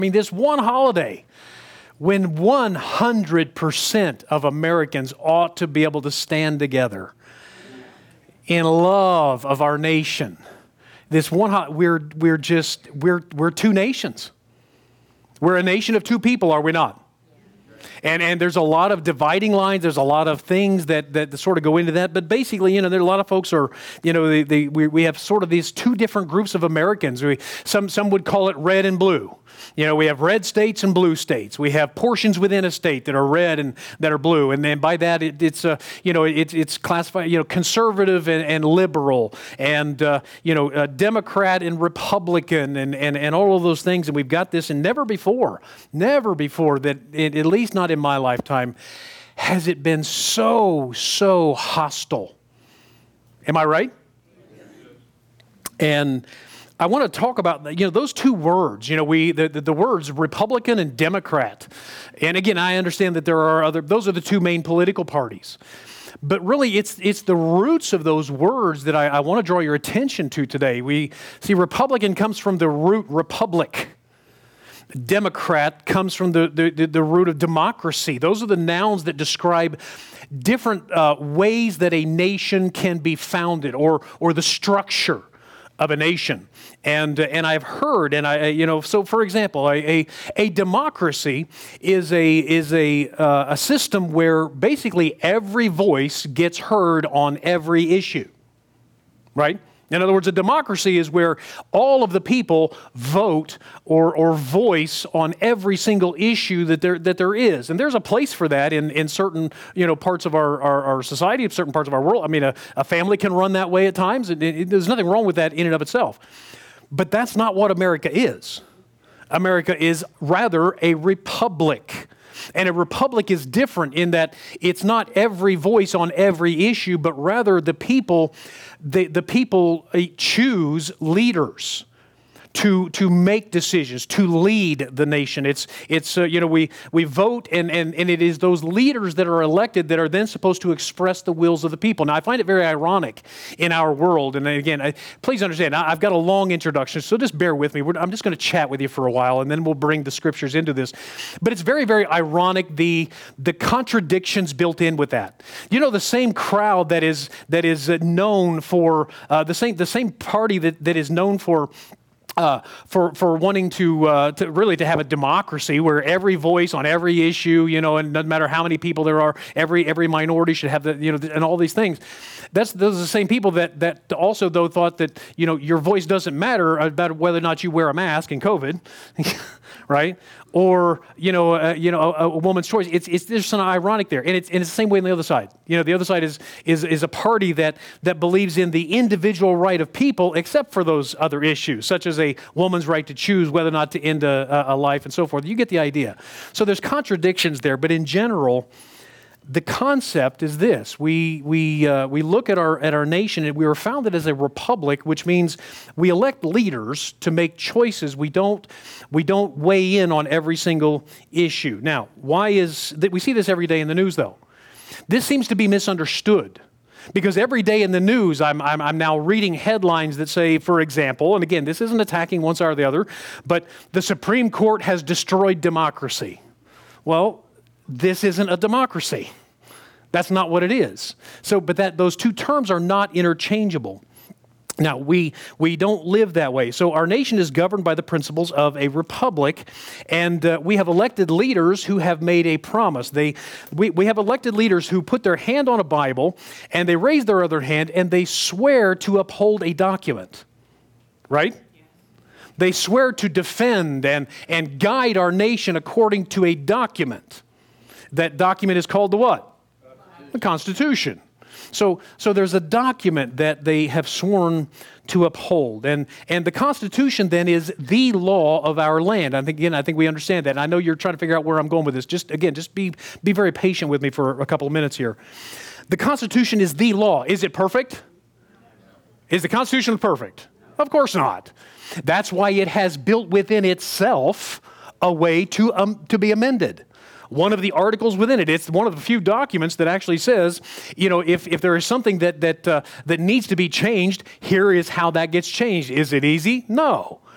I mean, this one holiday when 100% of Americans ought to be able to stand together in love of our nation. This one, we're two nations. We're a nation of two people, are we not? And there's a lot of dividing lines. There's a lot of things that sort of go into that. But basically, there are a lot of folks are, we have sort of these two different groups of Americans. Some would call it red and blue. We have red states and blue states. We have portions within a state that are red and that are blue. And then by that, it's classified, conservative and liberal and, Democrat and Republican and all of those things. And we've got this, and never before that, at least not in my lifetime, has it been so hostile. Am I right? And I want to talk about, those two words, the words Republican and Democrat. And again, I understand that there are those are the two main political parties. But really, it's the roots of those words that I want to draw your attention to today. We see Republican comes from the root republic. Democrat comes from the root of democracy. Those are the nouns that describe different ways that a nation can be founded or the structure of a nation. And I've heard, so for example, a democracy is a system where basically every voice gets heard on every issue, right? In other words, a democracy is where all of the people vote or voice on every single issue that there is. And there's a place for that in certain parts of our society, certain parts of our world. I mean, a family can run that way at times. There's nothing wrong with that in and of itself. But that's not what America is. America is rather a republic. And a republic is different in that it's not every voice on every issue, but rather the people choose leaders to make decisions, to lead the nation. We vote and it is those leaders that are elected that are then supposed to express the wills of the people. Now, I find it very ironic in our world. And again, please understand, I've got a long introduction, so just bear with me. I'm just going to chat with you for a while, and then we'll bring the scriptures into this. But it's very, very ironic, the contradictions built in with that. The same crowd that is known for, the same party that is known for wanting to have a democracy where every voice on every issue, and no matter how many people there are, every minority should have and all these things. Those are the same people that also though thought that your voice doesn't matter about whether or not you wear a mask in COVID, right? Or a woman's choice. There's some ironic there, and it's the same way on the other side. The other side is a party that believes in the individual right of people, except for those other issues, such as a woman's right to choose whether or not to end a life and so forth. You get the idea. So there's contradictions there, but in general, the concept is this: we look at our nation, and we were founded as a republic, which means we elect leaders to make choices. We don't weigh in on every single issue. Now, why is that? We see this every day in the news, though. This seems to be misunderstood. Because every day in the news, I'm now reading headlines that say, for example, and again, this isn't attacking one side or the other, but the Supreme Court has destroyed democracy. Well, this isn't a democracy. That's not what it is. But those two terms are not interchangeable. Now, we don't live that way. So our nation is governed by the principles of a republic, and we have elected leaders who have made a promise. We have elected leaders who put their hand on a Bible, and they raise their other hand, and they swear to uphold a document, right? They swear to defend and guide our nation according to a document. That document is called the what? The Constitution. So there's a document that they have sworn to uphold. And the Constitution then is the law of our land. I think we understand that. And I know you're trying to figure out where I'm going with this. Just be very patient with me for a couple of minutes here. The Constitution is the law. Is it perfect? Is the Constitution perfect? Of course not. That's why it has built within itself a way to be amended. One of the articles within it, it's one of the few documents that actually says, if there is something that needs to be changed, here is how that gets changed. Is it easy? No.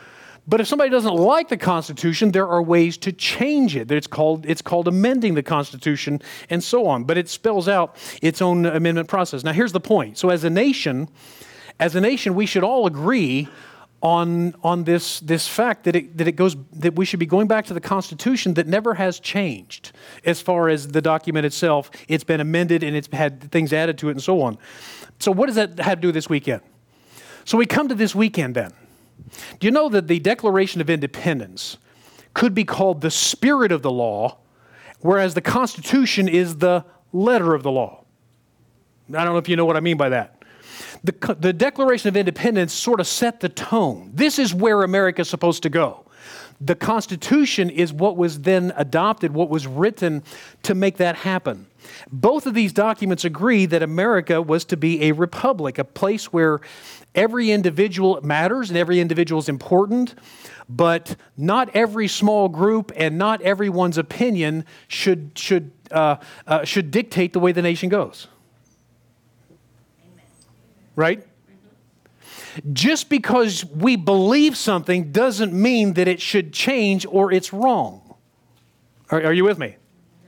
But if somebody doesn't like the Constitution, there are ways to change it. It's called amending the Constitution and so on. But it spells out its own amendment process. Now, here's the point. So as a nation, we should all agree on this fact that we should be going back to the Constitution that never has changed as far as the document itself. It's been amended and it's had things added to it and so on. So what does that have to do with this weekend? So we come to this weekend then. Do you know that the Declaration of Independence could be called the spirit of the law, whereas the Constitution is the letter of the law? I don't know if you know what I mean by that. The Declaration of Independence sort of set the tone. This is where America's supposed to go. The Constitution is what was then adopted, what was written to make that happen. Both of these documents agree that America was to be a republic, a place where every individual matters and every individual is important, but not every small group and not everyone's opinion should dictate the way the nation goes. Right? Just because we believe something doesn't mean that it should change or it's wrong. Are you with me?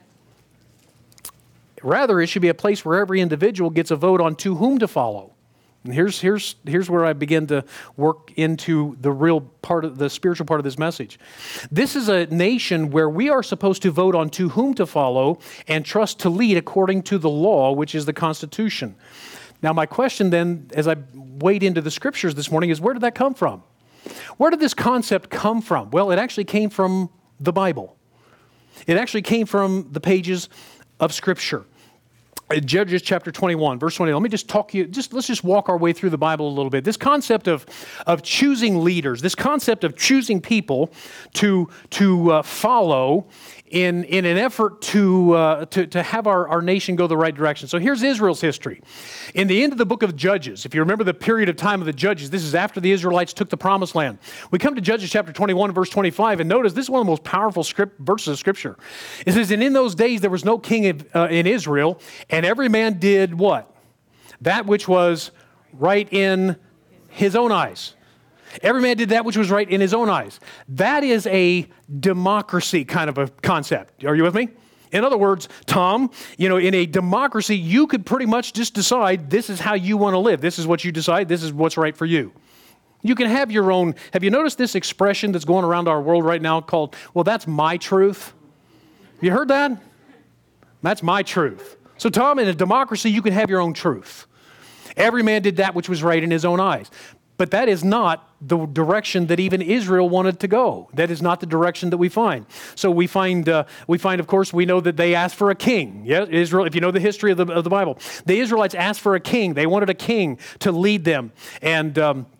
Rather, it should be a place where every individual gets a vote on to whom to follow. And here's where I begin to work into the real part of the spiritual part of this message. This is a nation where we are supposed to vote on to whom to follow and trust to lead according to the law, which is the Constitution. Now, my question then, as I wade into the scriptures this morning, is where did that come from? Where did this concept come from? Well, it actually came from the Bible. It actually came from the pages of Scripture. Judges chapter 21, verse 20. Let me just let's just walk our way through the Bible a little bit. This concept of choosing leaders, this concept of choosing people to follow in an effort to have our nation go the right direction. So here's Israel's history. In the end of the book of Judges, if you remember the period of time of the Judges, this is after the Israelites took the Promised Land. We come to Judges chapter 21, verse 25, and notice this is one of the most powerful verses of Scripture. It says, "And in those days there was no king in Israel, and every man did" what? "That which was right in his own eyes." Every man did that which was right in his own eyes. That is a democracy kind of a concept. Are you with me? In other words, Tom, in a democracy, you could pretty much just decide this is how you want to live. This is what you decide. This is what's right for you. You can have your own. Have you noticed this expression that's going around our world right now called, well, that's my truth? Have you heard that? That's my truth. So, Tom, in a democracy, you can have your own truth. Every man did that which was right in his own eyes. But that is not the direction that even Israel wanted to go. That is not the direction that we find. So we find, of course, we know that they asked for a king. Yeah, Israel. If you know the history of the Bible, the Israelites asked for a king. They wanted a king to lead them, and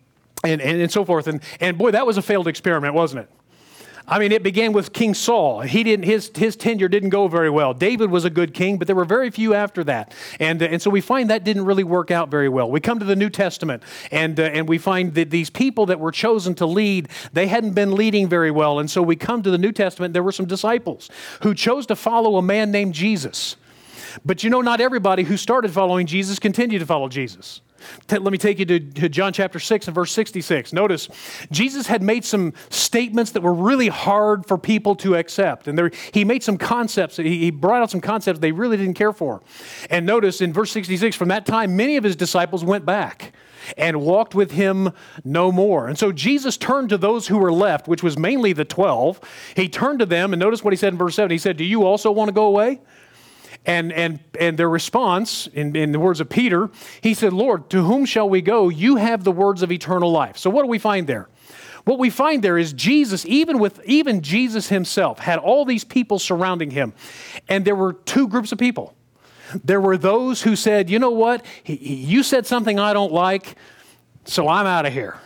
so forth. And boy, that was a failed experiment, wasn't it? I mean, it began with King Saul. His tenure didn't go very well. David was a good king, but there were very few after that. And so we find that didn't really work out very well. We come to the New Testament, and we find that these people that were chosen to lead, they hadn't been leading very well. And so we come to the New Testament, there were some disciples who chose to follow a man named Jesus. But not everybody who started following Jesus continued to follow Jesus. Let me take you to John chapter 6 and verse 66. Notice, Jesus had made some statements that were really hard for people to accept. And he made some concepts, he brought out some concepts they really didn't care for. And notice in verse 66, from that time, many of his disciples went back and walked with him no more. And so Jesus turned to those who were left, which was mainly the 12. He turned to them, and notice what he said in verse 7. He said, "Do you also want to go away?" And their response, in the words of Peter, he said, "Lord, to whom shall we go? You have the words of eternal life." So what do we find there? What we find there is Jesus, even Jesus himself, had all these people surrounding him. And there were two groups of people. There were those who said, "You know what? You said something I don't like, so I'm out of here.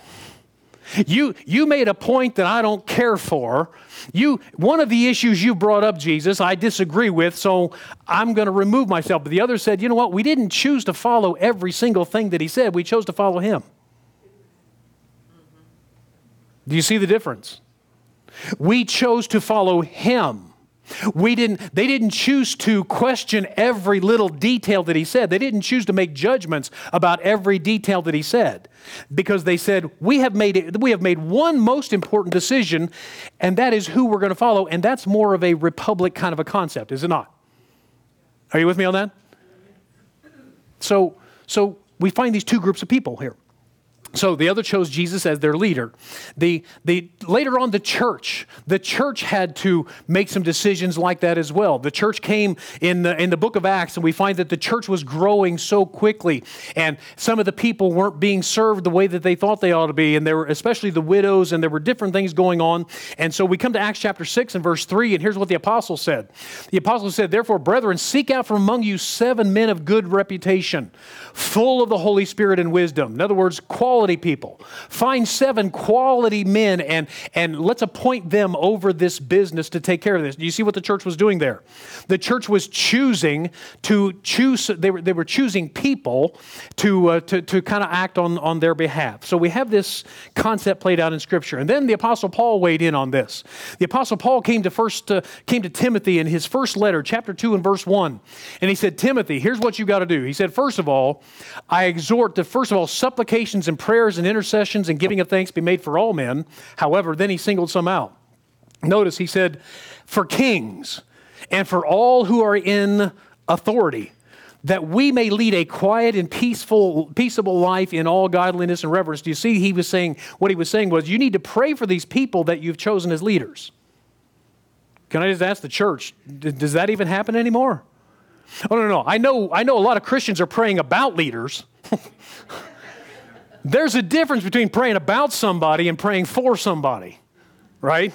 You made a point that I don't care for. One of the issues you brought up, Jesus, I disagree with, so I'm going to remove myself." But the other said, "You know what? We didn't choose to follow every single thing that he said. We chose to follow him." Do you see the difference? We chose to follow him. They didn't choose to question every little detail that he said. They didn't choose to make judgments about every detail that he said, because they said, we have made one most important decision, and that is who we're going to follow, and that's more of a republic kind of a concept, is it not? Are you with me on that? So we find these two groups of people here. So the other chose Jesus as their leader. Later on, the church had to make some decisions like that as well. The church came in the book of Acts, and we find that the church was growing so quickly, and some of the people weren't being served the way that they thought they ought to be, and there were especially the widows, and there were different things going on. And so we come to Acts chapter 6 and verse 3, and here's what the apostle said. The apostle said, "Therefore, brethren, seek out from among you 7 men of good reputation, full of the Holy Spirit and wisdom." In other words, quality people. Find 7 quality men and let's appoint them over this business to take care of this. Do you see what the church was doing there? The church was choosing to choose, they were choosing people to kind of act on their behalf. So we have this concept played out in Scripture. And then the Apostle Paul weighed in on this. The Apostle Paul came to Timothy in his first letter, chapter 2 and verse 1. And he said, "Timothy, here's what you got to do." He said, "First of all, I exhort that first of all, supplications and prayers and intercessions and giving of thanks be made for all men." However, then he singled some out. Notice he said, "For kings and for all who are in authority, that we may lead a quiet and peaceable life in all godliness and reverence." Do you see what he was saying was, you need to pray for these people that you've chosen as leaders. Can I just ask the church, does that even happen anymore? Oh, no. I know a lot of Christians are praying about leaders. There's a difference between praying about somebody and praying for somebody, right?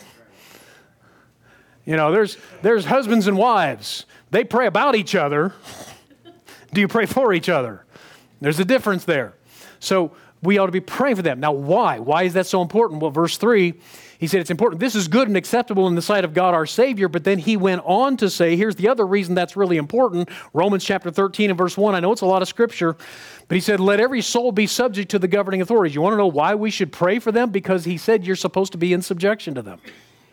You know, there's husbands and wives. They pray about each other. Do you pray for each other? There's a difference there. So we ought to be praying for them. Now, why? Why is that so important? Well, verse 3, he said it's important. This is good and acceptable in the sight of God our Savior. But then he went on to say, here's the other reason that's really important. Romans chapter 13 and verse 1. I know it's a lot of Scripture, but he said, "Let every soul be subject to the governing authorities." You want to know why we should pray for them? Because he said you're supposed to be in subjection to them.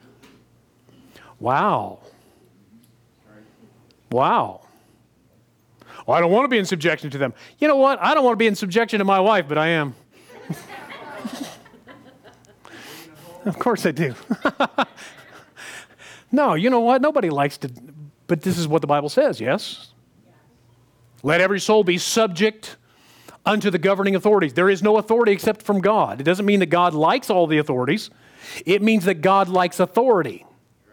Wow. Well, I don't want to be in subjection to them. You know what? I don't want to be in subjection to my wife, but I am. Of course I do. No, you know what? Nobody likes to, but this is what the Bible says, yes? Let every soul be subject unto the governing authorities. There is no authority except from God. It doesn't mean that God likes all the authorities. It means that God likes authority.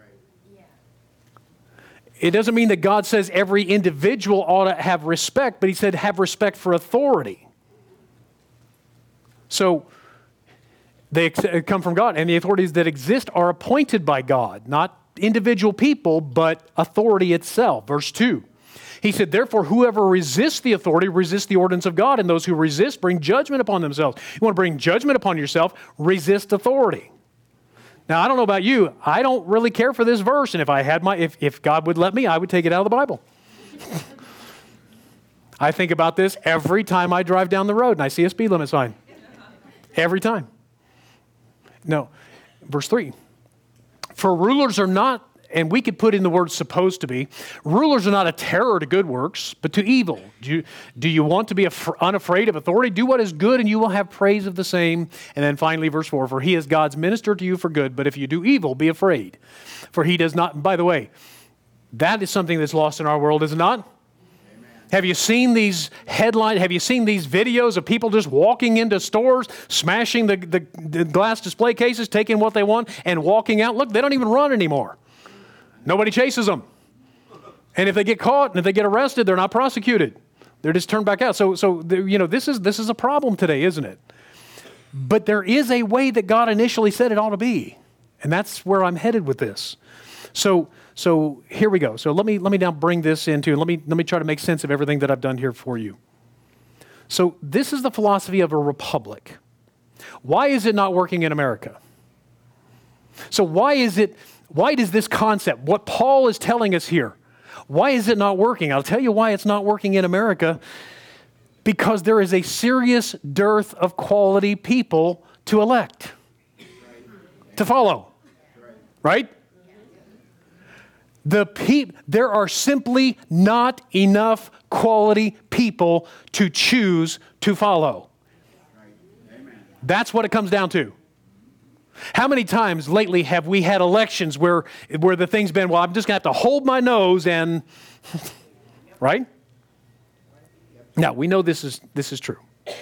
It doesn't mean that God says every individual ought to have respect, but he said have respect for authority. So they come from God, and the authorities that exist are appointed by God, not individual people, but authority itself. Verse 2, he said, "Therefore, whoever resists the authority resists the ordinance of God, and those who resist bring judgment upon themselves." You want to bring judgment upon yourself, resist authority. Now, I don't know about you. I don't really care for this verse, and if God would let me, I would take it out of the Bible. I think about this every time I drive down the road and I see a speed limit sign. Every time. No, verse 3. "For rulers are not," and we could put in the word "supposed to be," "rulers are not a terror to good works, but to evil. Do you want to be unafraid of authority? Do what is good, and you will have praise of the same." And then finally, verse 4, "For he is God's minister to you for good, but if you do evil, be afraid. For he does not," by the way, that is something that's lost in our world, is it not? Have you seen these headlines? Have you seen these videos of people just walking into stores, smashing the glass display cases, taking what they want, and walking out? Look, they don't even run anymore. Nobody chases them. And if they get caught and if they get arrested, they're not prosecuted. They're just turned back out. So you know, this is a problem today, isn't it? But there is a way that God initially said it ought to be. And that's where I'm headed with this. So here we go. So let me now bring this into, and let me try to make sense of everything that I've done here for you. So this is the philosophy of a republic. Why is it not working in America? So why does this concept, what Paul is telling us here, why is it not working? I'll tell you why it's not working in America. Because there is a serious dearth of quality people to elect, to follow, right? There are simply not enough quality people to choose to follow. That's what it comes down to. How many times lately have we had elections where the thing's been, well, I'm just going to have to hold my nose and, right? Now, we know this is true.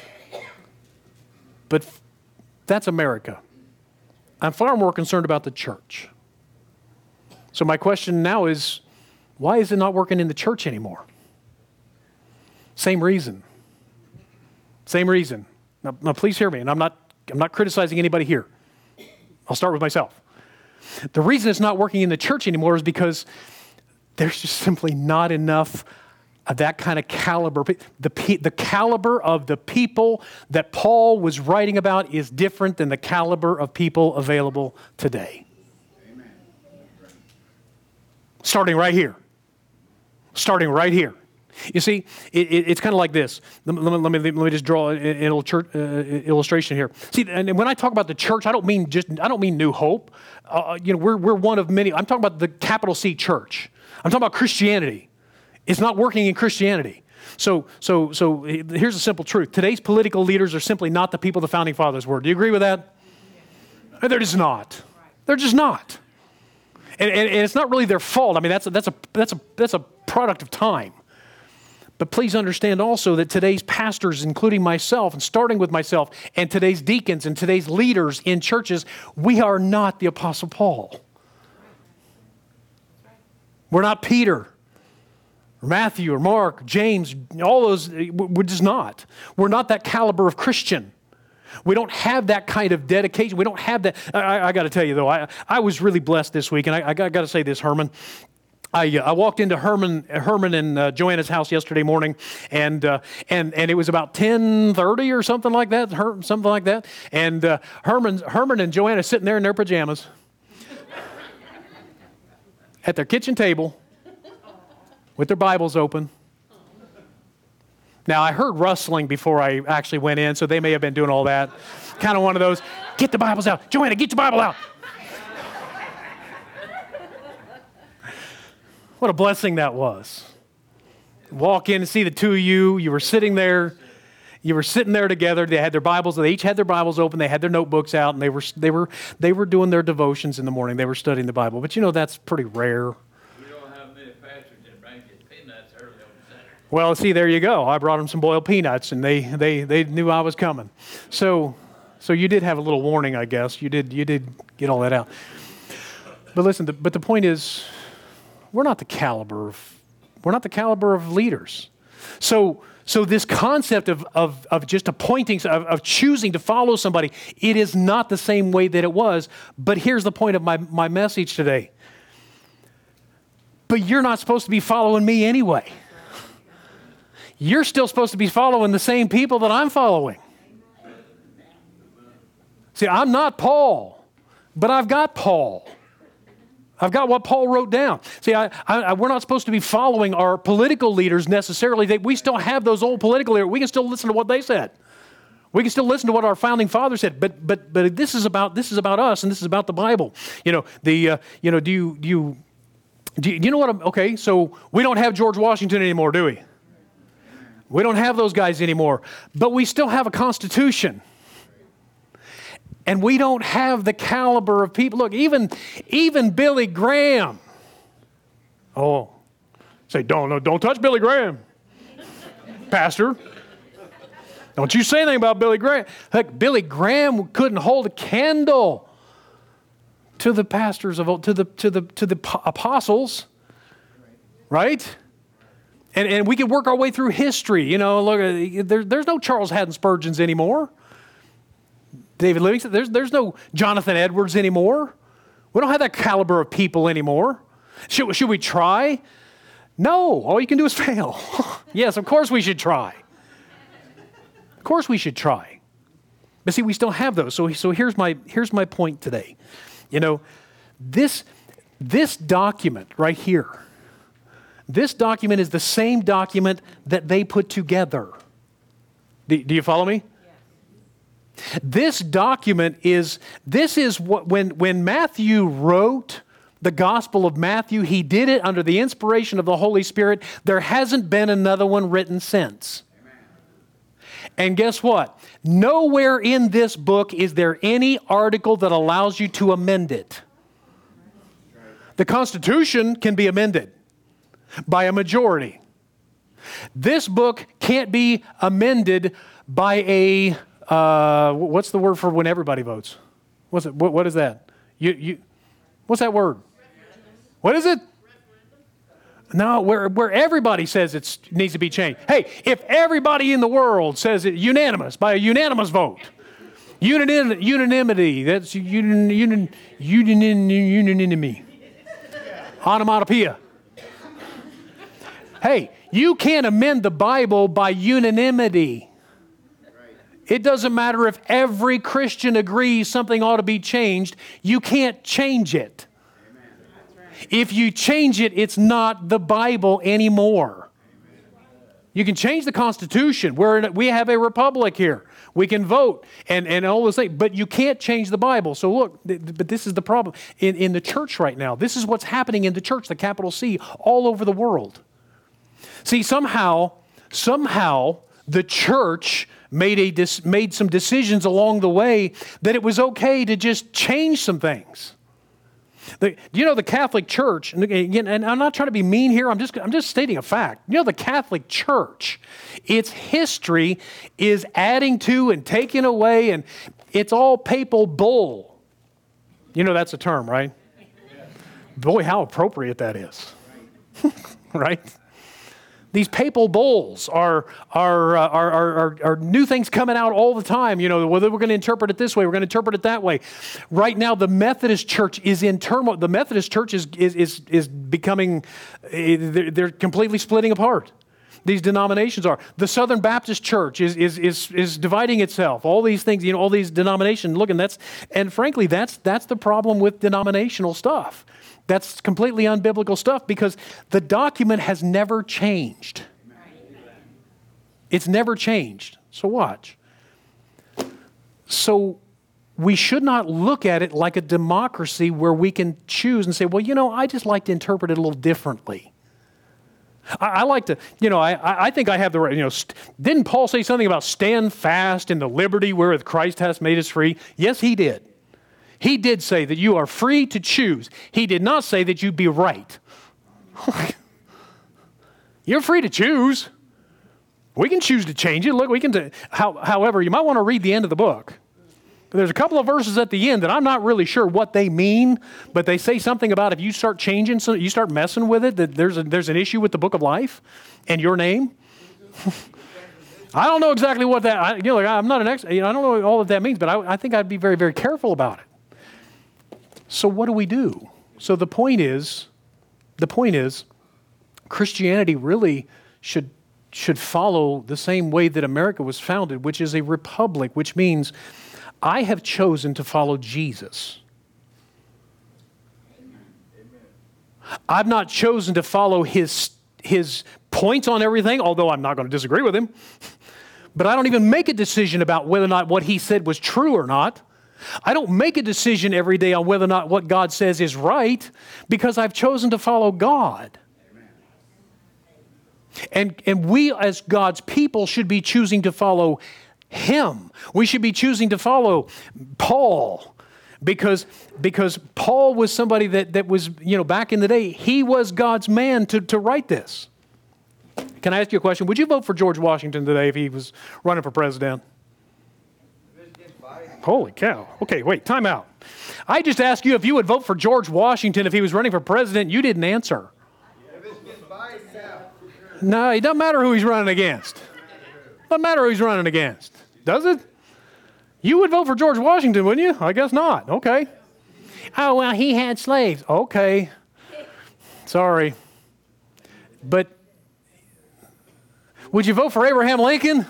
But that's America. I'm far more concerned about the church. So my question now is, why is it not working in the church anymore? Same reason. Same reason. Now please hear me, and I'm not criticizing anybody here. I'll start with myself. The reason it's not working in the church anymore is because there's just simply not enough of that kind of caliber. The caliber of the people that Paul was writing about is different than the caliber of people available today. Amen. Starting right here. Starting right here. You see, it's kind of like this. Let me just draw an illustration here. See, and when I talk about the church, I don't mean New Hope. We're one of many. I'm talking about the capital C church. I'm talking about Christianity. It's not working in Christianity. So here's a simple truth. Today's political leaders are simply not the people the founding fathers were. Do you agree with that? They're just not. They're just not. And it's not really their fault. I mean, that's a product of time. But please understand also that today's pastors, including myself, and starting with myself, and today's deacons and today's leaders in churches, we are not the Apostle Paul. We're not Peter, or Matthew, or Mark, James, all those, we're just not. We're not that caliber of Christian. We don't have that kind of dedication. We don't have that. I got to tell you, though, I was really blessed this week, and I got to say this, Herman. I walked into Herman and Joanna's house yesterday morning, and it was about 10:30 or something like that. And Herman and Joanna sitting there in their pajamas at their kitchen table with their Bibles open. Now, I heard rustling before I actually went in, so they may have been doing all that. Kind of one of those, get the Bibles out. Joanna, get your Bible out. What a blessing that was. Walk in and see the two of you. You were sitting there together. They had their Bibles. They each had their Bibles open. They had their notebooks out, and they were doing their devotions in the morning. They were studying the Bible. But that's pretty rare. We don't have many pastors that bring you peanuts early on Saturday. Well, see, there you go. I brought them some boiled peanuts, and they knew I was coming. So you did have a little warning, I guess. You did get all that out. But listen, but the point is, we're not the caliber of leaders. So this concept of just appointing, of choosing to follow somebody, it is not the same way that it was. But here's the point of my message today. But you're not supposed to be following me anyway. You're still supposed to be following the same people that I'm following. See, I'm not Paul, but I've got Paul. I've got what Paul wrote down. See, we're not supposed to be following our political leaders necessarily. We still have those old political leaders. We can still listen to what they said. We can still listen to what our founding fathers said. But this is about us, and this is about the Bible. Do you know what? Okay, so we don't have George Washington anymore, do we? We don't have those guys anymore. But we still have a Constitution. And we don't have the caliber of people. Look, even Billy Graham. Oh, say, don't touch Billy Graham, Pastor. Don't you say anything about Billy Graham. Heck, Billy Graham couldn't hold a candle to the pastors of to the apostles, right? And we could work our way through history. Look, there's no Charles Haddon Spurgeons anymore. David Livingston, there's no Jonathan Edwards anymore. We don't have that caliber of people anymore. Should we try? No, all you can do is fail. Yes, of course we should try. Of course we should try. But see, we still have those. So here's my point today. This document right here, this document is the same document that they put together. Do you follow me? This document is what when Matthew wrote the Gospel of Matthew. He did it under the inspiration of the Holy Spirit. There hasn't been another one written since. And guess what? Nowhere in this book is there any article that allows you to amend it. The Constitution can be amended by a majority. This book can't be amended by a, what's the word for when everybody votes? What's it? What is that? What's that word? What is it? No, where everybody says it needs to be changed. Hey, if everybody in the world says it unanimous, by a unanimous vote, unanimity, that's unanimity, onomatopoeia. Hey, you can't amend the Bible by unanimity. It doesn't matter if every Christian agrees something ought to be changed. You can't change it. If you change it, it's not the Bible anymore. You can change the Constitution. We have a republic here. We can vote and all those things, but you can't change the Bible. So look, but this is the problem in the church right now. This is what's happening in the church, the capital C, all over the world. See, somehow the church made some decisions along the way that it was okay to just change some things. The Catholic Church, and again, and I'm not trying to be mean here, I'm just stating a fact. The Catholic Church, its history is adding to and taking away, and it's all papal bull. That's a term, right? Boy, how appropriate that is. Right? These papal bulls are new things coming out all the time. Whether we're going to interpret it this way, we're going to interpret it that way. Right now, the Methodist Church is in turmoil. The Methodist Church is becoming, they're completely splitting apart. These denominations are. The Southern Baptist Church is dividing itself. All these things, all these denominations. Look, and frankly, that's the problem with denominational stuff. That's completely unbiblical stuff because the document has never changed. It's never changed. So watch. So we should not look at it like a democracy where we can choose and say, well, I just like to interpret it a little differently. I like to, I think I have the right, didn't Paul say something about stand fast in the liberty wherewith Christ hath made us free? Yes, he did. He did say that you are free to choose. He did not say that you'd be right. You're free to choose. We can choose to change it. Look, we can. However, you might want to read the end of the book. There's a couple of verses at the end that I'm not really sure what they mean, but they say something about if you start changing, so you start messing with it, that there's an issue with the book of life and your name. I don't know exactly what that. I'm not an expert. I don't know all that means, but I think I'd be very, very careful about it. So what do we do? So the point is, Christianity really should follow the same way that America was founded, which is a republic, which means I have chosen to follow Jesus. I've not chosen to follow his points on everything, although I'm not going to disagree with him. But I don't even make a decision about whether or not what he said was true or not. I don't make a decision every day on whether or not what God says is right because I've chosen to follow God. And we as God's people should be choosing to follow him. We should be choosing to follow Paul because Paul was somebody that was, back in the day, he was God's man to write this. Can I ask you a question? Would you vote for George Washington today if he was running for president? Holy cow. Okay, wait, time out. I just asked you if you would vote for George Washington if he was running for president. You didn't answer. No, it doesn't matter who he's running against. Doesn't matter who he's running against. Does it? You would vote for George Washington, wouldn't you? I guess not. Okay. Oh, well, he had slaves. Okay. Sorry. But would you vote for Abraham Lincoln?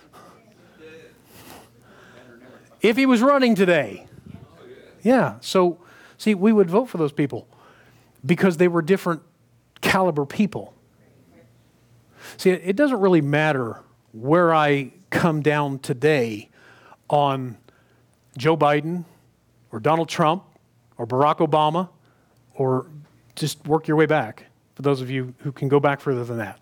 If he was running today. Yeah. So, see, we would vote for those people because they were different caliber people. See, it doesn't really matter where I come down today on Joe Biden or Donald Trump or Barack Obama or just work your way back, for those of you who can go back further than that.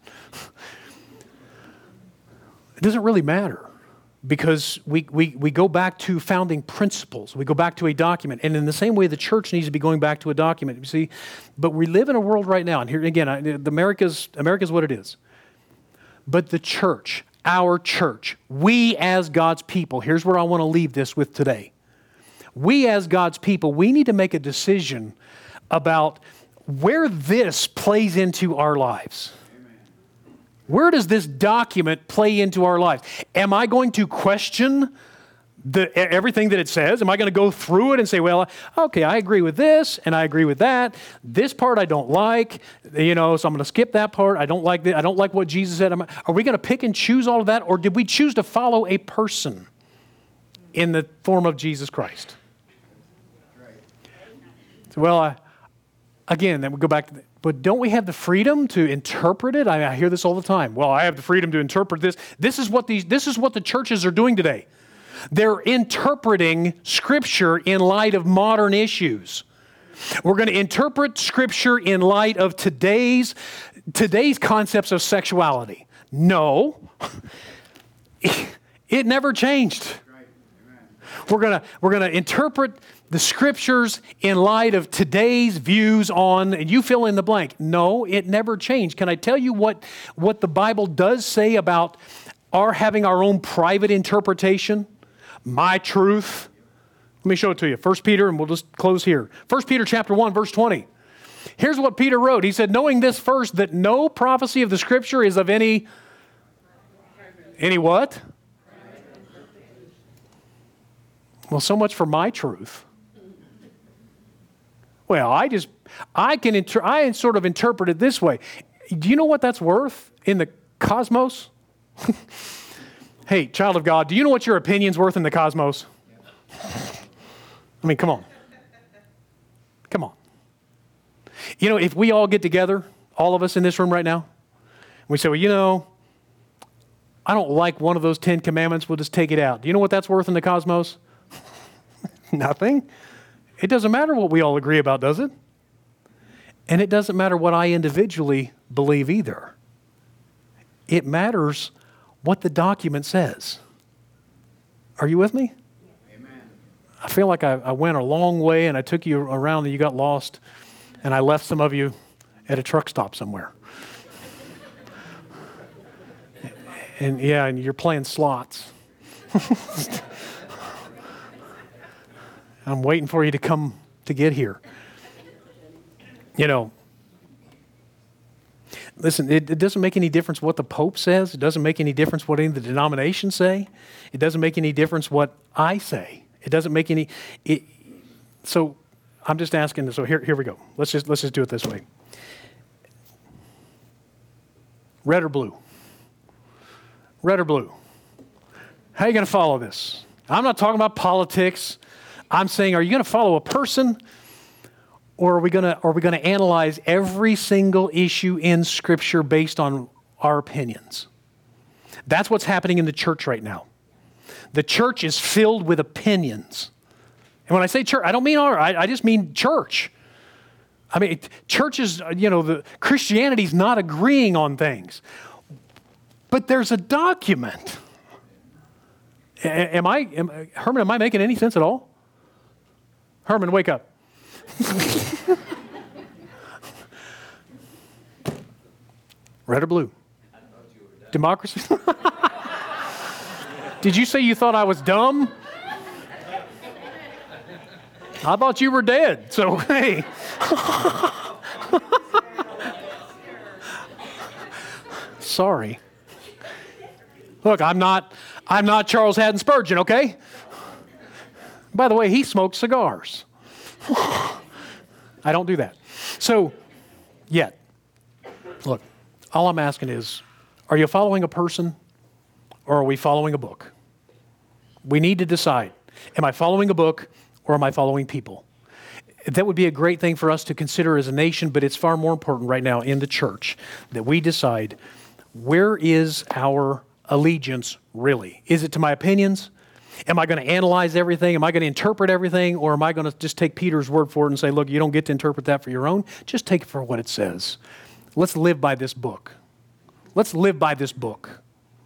It doesn't really matter, because we go back to founding principles. We go back to a document. And in the same way, the church needs to be going back to a document. You see, but we live in a world right now, and here again, America's what it is. But the church, our church, we as God's people, here's where I want to leave this with today. We as God's people, we need to make a decision about where this plays into our lives. Where does this document play into our lives? Am I going to question everything that it says? Am I going to go through it and say, well, okay, I agree with this and I agree with that. This part I don't like, so I'm going to skip that part. I don't like that. I don't like what Jesus said. Are we going to pick and choose all of that, or did we choose to follow a person in the form of Jesus Christ? So, well, again, then we go back to but don't we have the freedom to interpret it? I hear this all the time. Well, I have the freedom to interpret this. This is what the churches are doing today. They're interpreting Scripture in light of modern issues. We're going to interpret Scripture in light of today's concepts of sexuality. No, it never changed. We're going to interpret the Scriptures in light of today's views on, and you fill in the blank. No, it never changed. Can I tell you what the Bible does say about having our own private interpretation? My truth. Let me show it to you. 1 Peter, and we'll just close here. 1 Peter chapter 1, verse 20. Here's what Peter wrote. He said, knowing this first, that no prophecy of the Scripture is of any what? Well, so much for my truth. Well, I sort of interpret it this way. Do you know what that's worth in the cosmos? Hey, child of God, do you know what your opinion's worth in the cosmos? I mean, come on. Come on. If we all get together, all of us in this room right now, and we say, well, I don't like one of those 10 commandments, we'll just take it out. Do you know what that's worth in the cosmos? Nothing. It doesn't matter what we all agree about, does it? And it doesn't matter what I individually believe either. It matters what the document says. Are you with me? Amen. I feel like I went a long way and I took you around and you got lost, and I left some of you at a truck stop somewhere. And you're playing slots. I'm waiting for you to come to get here. Listen, it doesn't make any difference what the Pope says. It doesn't make any difference what any of the denominations say. It doesn't make any difference what I say. It doesn't make any... So I'm just asking, so here we go. Let's just do it this way. Red or blue? Red or blue? How are you going to follow this? I'm not talking about politics. I'm saying, are you going to follow a person, or are we going to analyze every single issue in Scripture based on our opinions? That's what's happening in the church right now. The church is filled with opinions. And when I say church, I don't mean I just mean church. I mean, churches, the Christianity's not agreeing on things. But there's a document. Herman, am I making any sense at all? Herman, wake up. Red or blue? Democracy? Did you say you thought I was dumb? I thought you were dead, so hey. Sorry. Look, I'm not Charles Haddon Spurgeon, okay? By the way, he smokes cigars. I don't do that. So, yet, look, all I'm asking is, are you following a person or are we following a book? We need to decide, am I following a book or am I following people? That would be a great thing for us to consider as a nation, but it's far more important right now in the church that we decide, where is our allegiance really? Is it to my opinions? Am I going to analyze everything? Am I going to interpret everything? Or am I going to just take Peter's word for it and say, look, you don't get to interpret that for your own. Just take it for what it says. Let's live by this book. Let's live by this book.